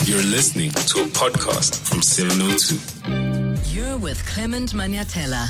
You're listening to a podcast from 702. You're with Clement Maniatella.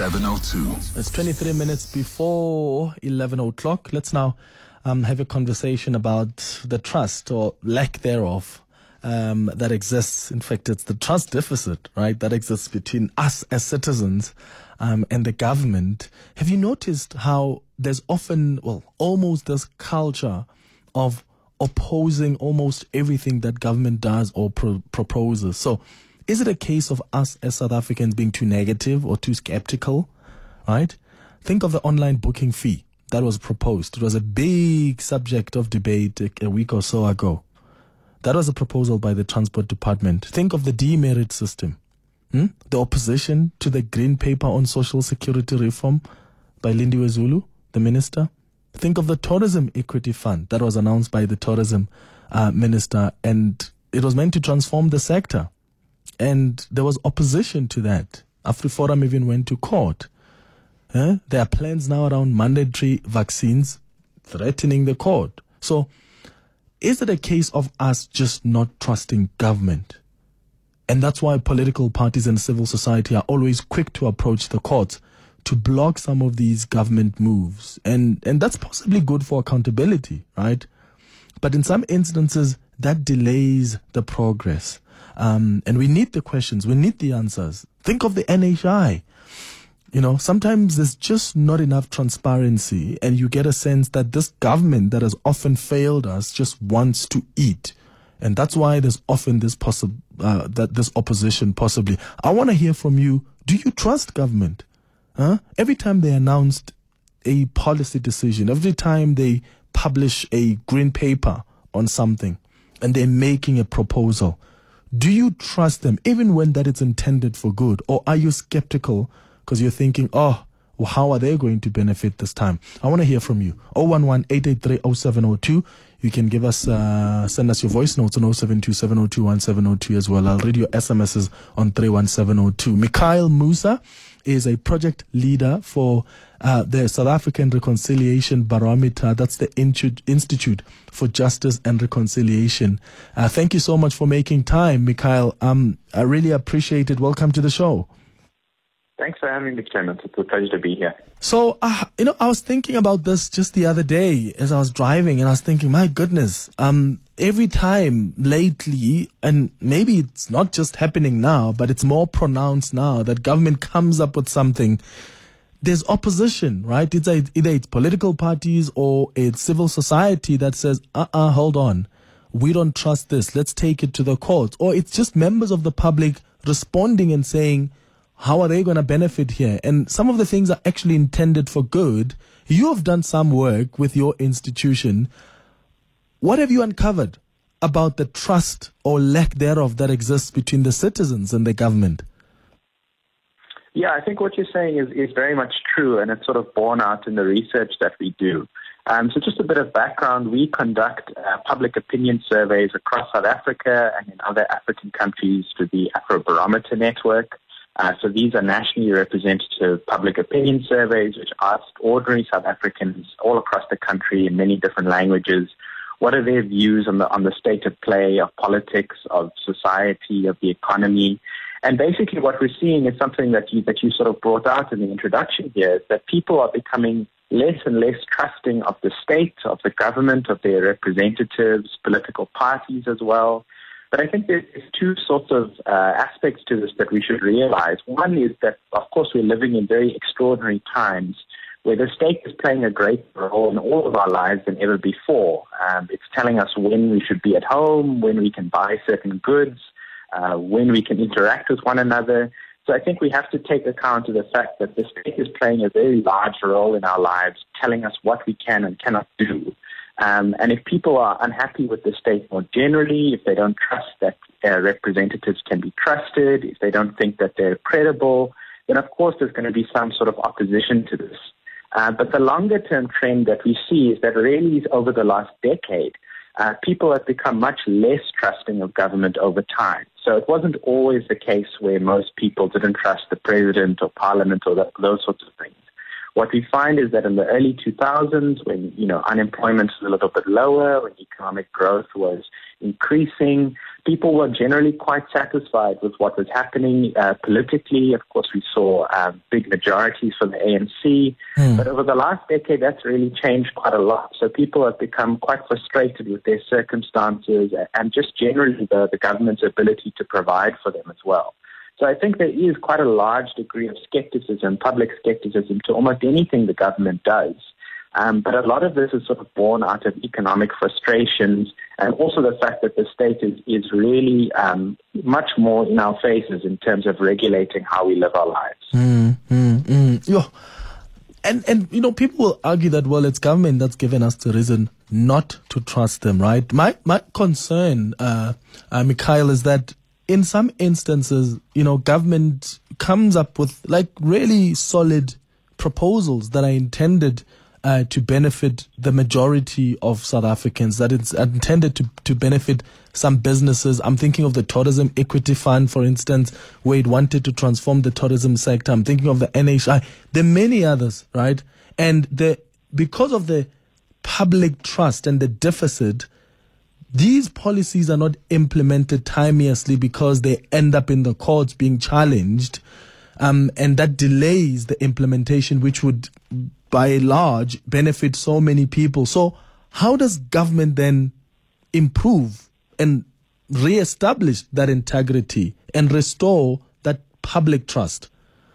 702. It's 23 minutes before 11 o'clock. Let's now have a conversation about the trust or lack thereof that exists. In fact, it's the trust deficit, right, that exists between us as citizens and the government. Have you noticed how there's often, almost this culture of opposing almost everything that government does or proposes? So is it a case of us as South Africans being too negative or too skeptical, right? Think of the online booking fee that was proposed. It was a big subject of debate a week or so ago. That was a proposal by the Transport Department. Think of the demerit system, the opposition to the green paper on social security reform by Lindiwe Zulu, the minister. Think of the tourism equity fund that was announced by the tourism minister, and it was meant to transform the sector. And there was opposition to that. AfriForum even went to court. There are plans now around mandatory vaccines threatening the court. So is it a case of us just not trusting government? And that's why political parties and civil society are always quick to approach the courts to block some of these government moves. And that's possibly good for accountability, right? But in some instances, that delays the progress. And we need the questions. We need the answers. Think of the NHI. Sometimes there's just not enough transparency, and you get a sense that this government that has often failed us just wants to eat. And that's why there's often this this opposition possibly. I want to hear from you. Do you trust government? Every time they announced a policy decision, every time they publish a green paper on something and they're making a proposal, do you trust them even when that it's intended for good? Or are you skeptical because you're thinking, how are they going to benefit this time? I want to hear from you. 011-883-0702. You can give us, send us your voice notes on 072-702-1702 as well. I'll read your SMSs on 31702. Mikhail Musa is a project leader for the South African Reconciliation Barometer. That's the Institute for Justice and Reconciliation. Thank you so much for making time, Mikhail. I really appreciate it. Welcome to the show. Thanks for having me, Clement. It's a pleasure to be here. So, I was thinking about this just the other day as I was driving, and I was thinking, my goodness, every time lately, and maybe it's not just happening now, but it's more pronounced now that government comes up with something, there's opposition, right? Either it's political parties or it's civil society that says, hold on, we don't trust this, let's take it to the courts. Or it's just members of the public responding and saying, how are they going to benefit here? And some of the things are actually intended for good. You have done some work with your institution. What have you uncovered about the trust or lack thereof that exists between the citizens and the government? Yeah, I think what you're saying is very much true, and it's sort of borne out in the research that we do. So just a bit of background, we conduct public opinion surveys across South Africa and in other African countries through the Afrobarometer network. So these are nationally representative public opinion surveys which ask ordinary South Africans all across the country in many different languages, what are their views on the state of play, of politics, of society, of the economy. And basically what we're seeing is something that you sort of brought out in the introduction here, is that people are becoming less and less trusting of the state, of the government, of their representatives, political parties as well. But I think there's two sorts of aspects to this that we should realize. One is that, of course, we're living in very extraordinary times where the state is playing a greater role in all of our lives than ever before. It's telling us when we should be at home, when we can buy certain goods, when we can interact with one another. So I think we have to take account of the fact that the state is playing a very large role in our lives, telling us what we can and cannot do. And if people are unhappy with the state more generally, if they don't trust that their representatives can be trusted, if they don't think that they're credible, then of course there's going to be some sort of opposition to this. But the longer term trend that we see is that really over the last decade, people have become much less trusting of government over time. So it wasn't always the case where most people didn't trust the president or parliament or those sorts of things. What we find is that in the early 2000s, when unemployment was a little bit lower, when economic growth was increasing, people were generally quite satisfied with what was happening politically. Of course, we saw big majorities for the ANC. But over the last decade, that's really changed quite a lot. So people have become quite frustrated with their circumstances and just generally the government's ability to provide for them as well. So I think there is quite a large degree of skepticism, public skepticism, to almost anything the government does. But a lot of this is sort of born out of economic frustrations and also the fact that the state is really much more in our faces in terms of regulating how we live our lives. Yeah. And you know, people will argue that, well, it's government that's given us the reason not to trust them, right? My concern, Mikhail, is that in some instances, you know, government comes up with like really solid proposals that are intended to benefit the majority of South Africans, that it's intended to benefit some businesses. I'm thinking of the Tourism Equity Fund, for instance, where it wanted to transform the tourism sector. I'm thinking of the NHI. There are many others, right? And because of the public trust and the deficit, these policies are not implemented timeously because they end up in the courts being challenged, and that delays the implementation, which would by and large benefit so many people. So how does government then improve and reestablish that integrity and restore that public trust?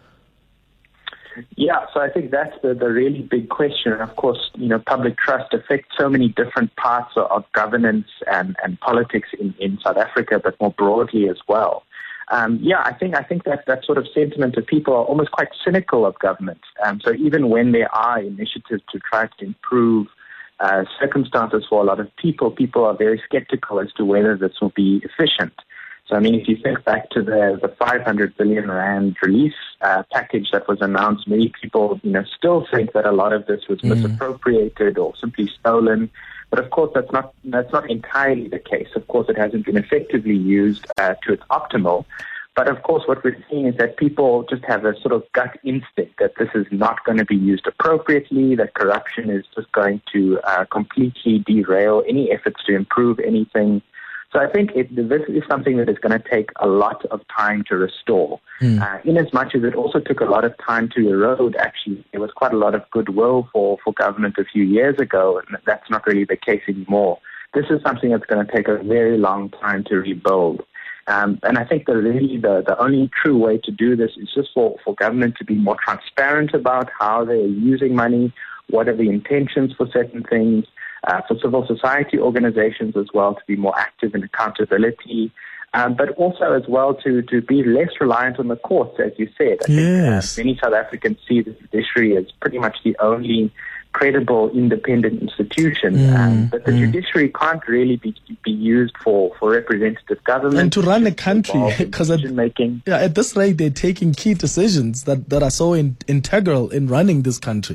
Yeah, so I think that's the really big question. And of course, you know, public trust affects so many different parts of governance and politics in South Africa, but more broadly as well. I think that sort of sentiment of people are almost quite cynical of government. So even when there are initiatives to try to improve circumstances for a lot of people are very skeptical as to whether this will be efficient. So, I mean, if you think back to the 500 billion rand relief package that was announced, many people, you know, still think that a lot of this was misappropriated or simply stolen. But of course, that's not entirely the case. Of course, it hasn't been effectively used to its optimal. But of course, what we're seeing is that people just have a sort of gut instinct that this is not going to be used appropriately, that corruption is just going to completely derail any efforts to improve anything. So I think this is something that is going to take a lot of time to restore. In as much as it also took a lot of time to erode, actually, there was quite a lot of goodwill for government a few years ago, and that's not really the case anymore. This is something that's going to take a very long time to rebuild. And I think the only true way to do this is just for government to be more transparent about how they are using money, what are the intentions for certain things, for civil society organizations as well to be more active in accountability, but also as well to be less reliant on the courts, as you said. I think many South Africans see the judiciary as pretty much the only credible independent institution, but the judiciary can't really be used for representative government. And to run a country, because at this rate they're taking key decisions that are so integral in running this country.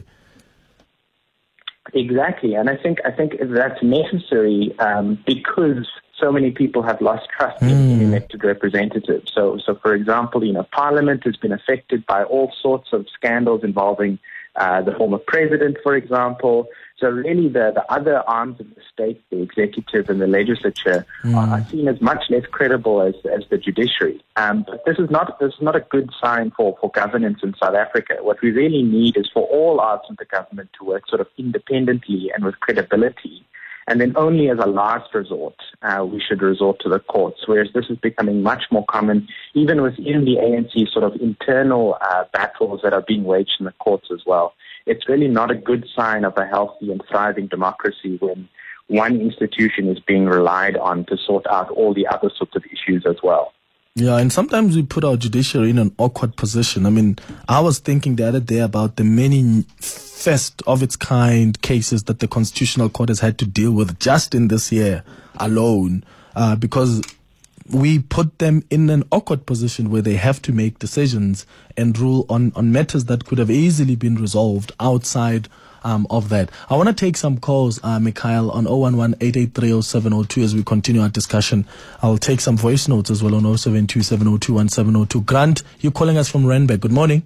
Exactly, and I think that's necessary because so many people have lost trust in elected representatives. So for example, you know, Parliament has been affected by all sorts of scandals involving the former president, for example. So really the other arms of the state, the executive and the legislature, are seen as much less credible as the judiciary. But this is not a good sign for governance in South Africa. What we really need is for all arms of the government to work sort of independently and with credibility. And then only as a last resort, we should resort to the courts, whereas this is becoming much more common, even within the ANC sort of internal battles that are being waged in the courts as well. It's really not a good sign of a healthy and thriving democracy when one institution is being relied on to sort out all the other sorts of issues as well. Yeah, and sometimes we put our judiciary in an awkward position. I mean, I was thinking the other day about the many first of its kind cases that the Constitutional Court has had to deal with just in this year alone, because we put them in an awkward position where they have to make decisions and rule on matters that could have easily been resolved outside of that. I want to take some calls, Mikhail, on 011-883-0702 as we continue our discussion. I'll take some voice notes as well on 072-702-1702. Grant, you're calling us from Randburg. Good morning.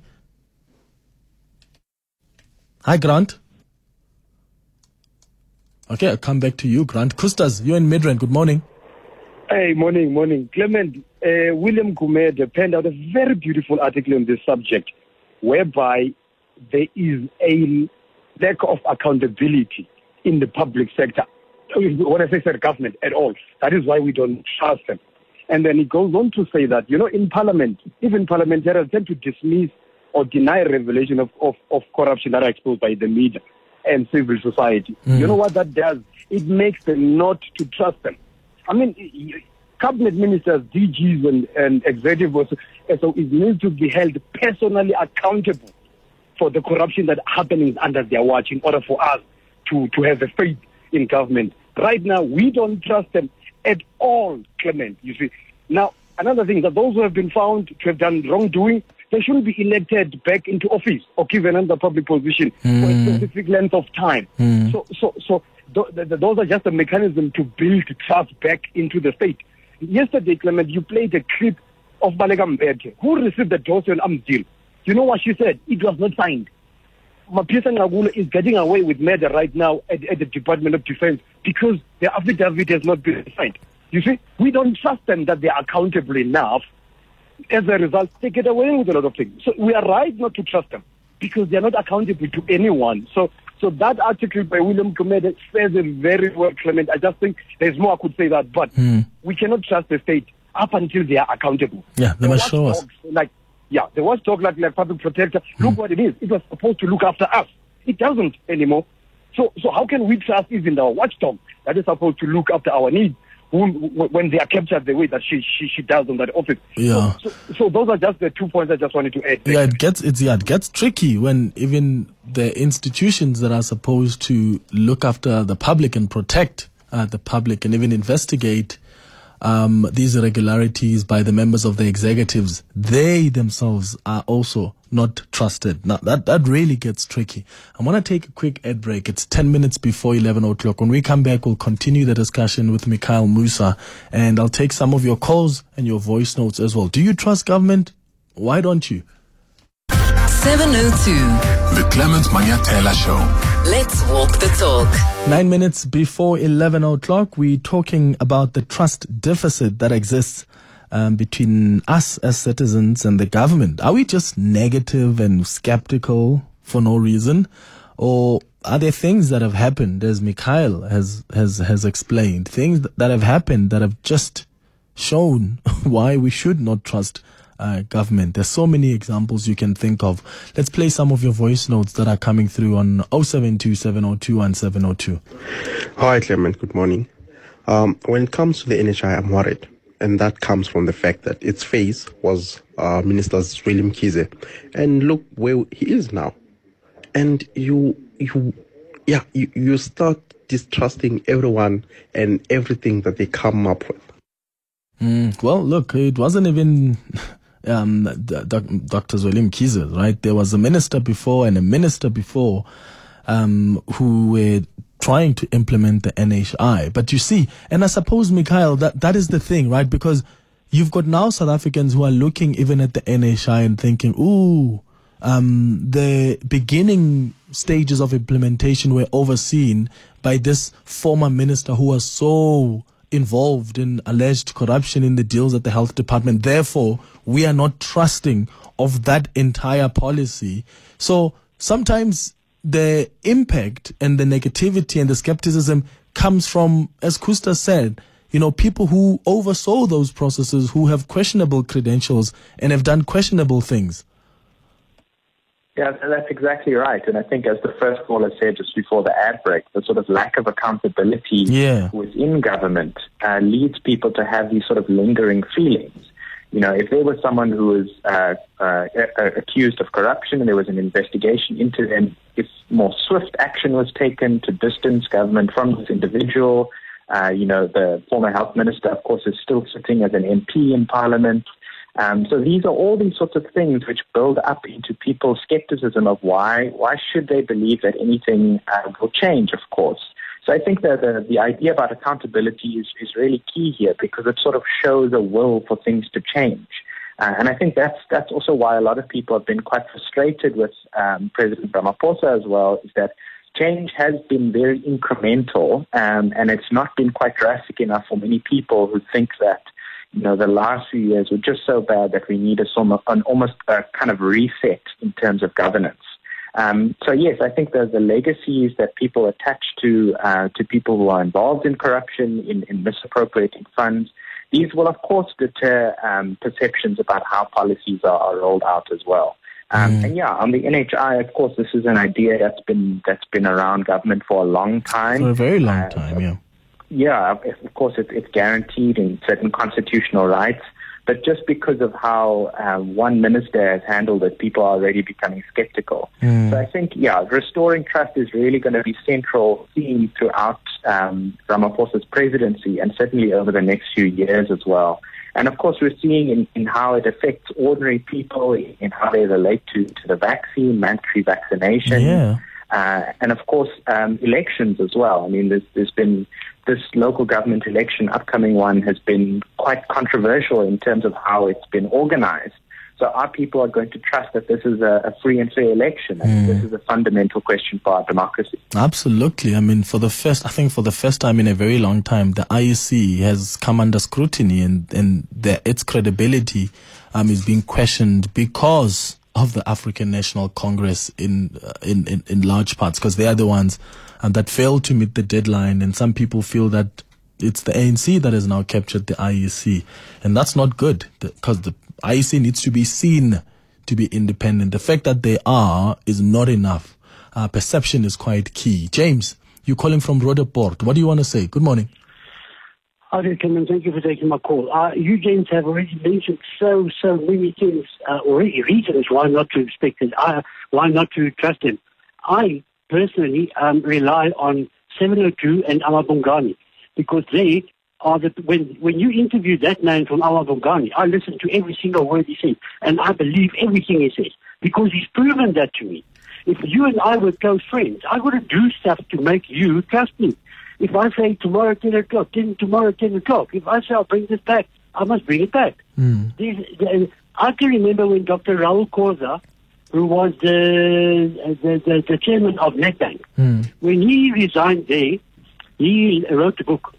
Hi, Grant. Okay, I'll come back to you, Grant. Kustas, you're in Midrand. Good morning. Hey, morning. Clement, William Gumede penned out a very beautiful article on this subject, whereby there is a lack of accountability in the public sector. When I say government at all, that is why we don't trust them. And then he goes on to say that, in Parliament, even parliamentarians tend to dismiss or deny revelation of corruption that are exposed by the media and civil society. You know what that does? It makes them not to trust them. I mean, cabinet ministers, DGs, and executives, so it needs to be held personally accountable for the corruption that happening under their watch in order for us to have a faith in government. Right now, we don't trust them at all, Clement, you see. Now, another thing, that those who have been found to have done wrongdoing, they shouldn't be elected back into office or given another public position for a specific length of time. So those are just a mechanism to build trust back into the state. Yesterday, Clement, you played a clip of Baleka Mbete, who received the dossier on Amzil. You know what she said? It was not signed. Mapisa Ngagula is getting away with murder right now at the Department of Defense because the affidavit has not been signed. You see, we don't trust them that they are accountable enough. As a result, they get away with a lot of things. So we are right not to trust them because they are not accountable to anyone. So that article by William Gumede says it very well, Clement. I just think there's more I could say that, but we cannot trust the state up until they are accountable. Yeah, they must show us. The watchdog like public protector, look what it is. It was supposed to look after us. It doesn't anymore. So how can we trust even our watchdog that is supposed to look after our needs when they are captured the way that she does on that office? Yeah. So those are just the 2 points I just wanted to add. Yeah, it gets tricky when even the institutions that are supposed to look after the public and protect the public and even investigate these irregularities by the members of the executives, they themselves are also not trusted. Now, that really gets tricky. I want to take a quick ad break. It's 10 minutes before 11 o'clock. When we come back, we'll continue the discussion with Mikhail Musa, and I'll take some of your calls and your voice notes as well. Do you trust government? Why don't you? 702. The Clement Manyatela Show. Let's walk the talk. 9 minutes before 11 o'clock, we're talking about the trust deficit that exists between us as citizens and the government. Are we just negative and skeptical for no reason? Or are there things that have happened, as Mikhail has explained, things that have happened that have just shown why we should not trust government? There's so many examples you can think of. Let's play some of your voice notes that are coming through on 072 702 1702. Hi, Clement. Good morning. When it comes to the NHI, I'm worried. And that comes from the fact that its face was Minister William Kize. And look where he is now. And you start distrusting everyone and everything that they come up with. Well, look, it wasn't even Dr. William Kize, right? There was a minister before and a minister before who were trying to implement the NHI. But you see, and I suppose, Mikhail, that is the thing, right? Because you've got now South Africans who are looking even at the NHI and thinking, the beginning stages of implementation were overseen by this former minister who was so involved in alleged corruption in the deals at the health department. Therefore, we are not trusting of that entire policy. So sometimes the impact and the negativity and the skepticism comes from, as Kusta said, people who oversaw those processes, who have questionable credentials and have done questionable things. Yeah, that's exactly right. And I think, as the first caller said just before the ad break, the sort of lack of accountability within government leads people to have these sort of lingering feelings. If there was someone who was accused of corruption and there was an investigation into them, if more swift action was taken to distance government from this individual, the former health minister, of course, is still sitting as an MP in Parliament. So these are all these sorts of things which build up into people's skepticism of why should they believe that anything will change, of course. So I think that the idea about accountability is really key here, because it sort of shows a will for things to change. And I think that's also why a lot of people have been quite frustrated with President Ramaphosa as well, is that change has been very incremental, and it's not been quite drastic enough for many people who think that, the last few years were just so bad that we need almost a kind of reset in terms of governance. So yes, I think the legacies that people attach to people who are involved in corruption, in misappropriating funds, these will of course deter perceptions about how policies are rolled out as well. And yeah, on the NHI, of course, this is an idea that's been around government for a long time. For a very long time, yeah. Yeah, of course, it's guaranteed in certain constitutional rights. But just because of how one minister has handled it, people are already becoming skeptical. So I think, restoring trust is really going to be central theme throughout Ramaphosa's presidency, and certainly over the next few years as well. And of course, we're seeing in how it affects ordinary people, in how they relate to the vaccine, mandatory vaccination, and of course, elections as well. I mean, there's been this local government election, upcoming one, has been quite controversial in terms of how it's been organized. So our people are going to trust that this is a free and fair election. And this is a fundamental question for our democracy. Absolutely. I mean, for the first time in a very long time, the IEC has come under scrutiny, and its credibility is being questioned because of the African National Congress in large parts, because they are the ones that failed to meet the deadline, and some people feel that it's the ANC that has now captured the IEC, and that's not good, because the IEC needs to be seen to be independent. The fact that they are is not enough. Perception is quite key. James, you're calling from Roodepoort. What do you want to say? Good morning. Hi, Cameron. Thank you for taking my call. You, James, have already mentioned so many things, already reasons why not to respect it, why not to trust him. I personally rely on 702 and Amabongani, because they are when you interview that man from Amabongani, I listen to every single word he says, and I believe everything he says, because he's proven that to me. If you and I were close friends, I wouldn't do stuff to make you trust me. If I say tomorrow 10 o'clock, tomorrow 10 o'clock, if I say I'll bring this back, I must bring it back. I can remember when Dr. Raul Corza, who was the chairman of Nedbank, when he resigned there, he wrote a book.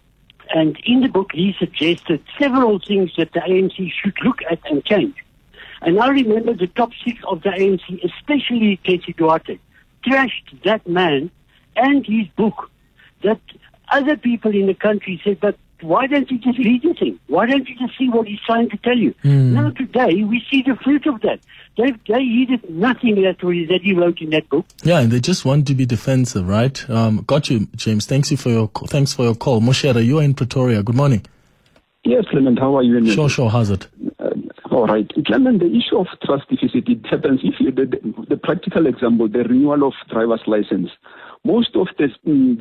And in the book, he suggested several things that the ANC should look at and change. And I remember the top six of the ANC, especially Casey Duarte, trashed that man and his book, that other people in the country said, but why don't you just read the thing? Why don't you just see what he's trying to tell you? Now today, we see the fruit of that. They heeded nothing that he wrote in that book. Yeah, and they just want to be defensive, right? Got you, James. Thanks for your call. Moshera, you are in Pretoria. Good morning. Yes, Clement, how are you? Sure. How's it? All right. Clement, the issue of trust deficit, it happens if the practical example, the renewal of driver's license. Most of the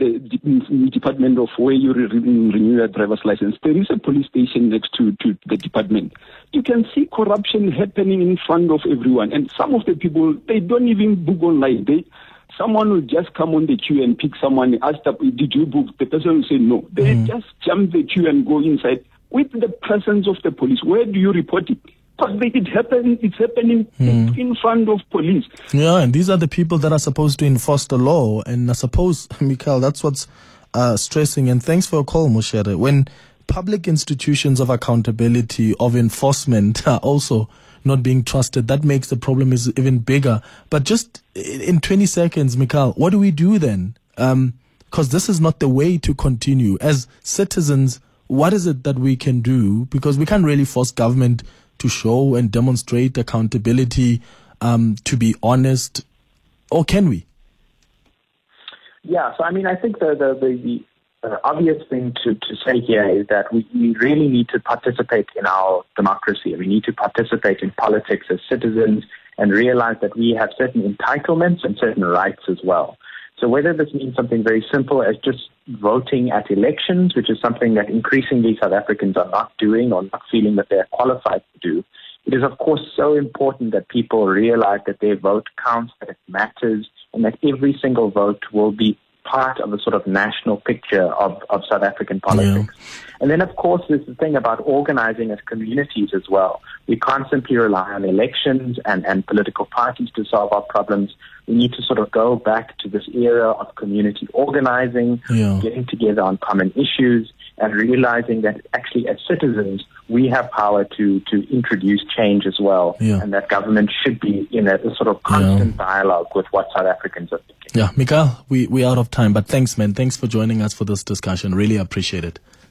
department of where you renew your driver's license, there is a police station next to the department. You can see corruption happening in front of everyone. And some of the people, they don't even book online. Someone will just come on the queue and pick someone, ask, did you book? The person will say no. They just jump the queue and go inside with the presence of the police. Where do you report it? Because it's happening in front of police. Yeah, and these are the people that are supposed to enforce the law. And I suppose, Mikhail, that's what's stressing. And thanks for your call, Moshere. When public institutions of accountability, of enforcement are also not being trusted, that makes the problem is even bigger. But just in 20 seconds, Mikhail, what do we do then? Because this is not the way to continue. As citizens, what is it that we can do? Because we can't really force government to show and demonstrate accountability, to be honest, or can we? Yeah, so I mean, I think the obvious thing to say here is that we really need to participate in our democracy. We need to participate in politics as citizens and realize that we have certain entitlements and certain rights as well. So whether this means something very simple as just voting at elections, which is something that increasingly South Africans are not doing or not feeling that they're qualified to do, it is of course so important that people realize that their vote counts, that it matters, and that every single vote will be part of a sort of national picture of South African politics. Yeah. And then, of course, there's the thing about organizing as communities as well. We can't simply rely on elections and political parties to solve our problems. We need to sort of go back to this era of community organizing, getting together on common issues, and realizing that actually as citizens, we have power to introduce change as well, and that government should be in a sort of constant dialogue with what South Africans are thinking. Yeah, Mikael, we out of time, but thanks, man. Thanks for joining us for this discussion. Really appreciate it.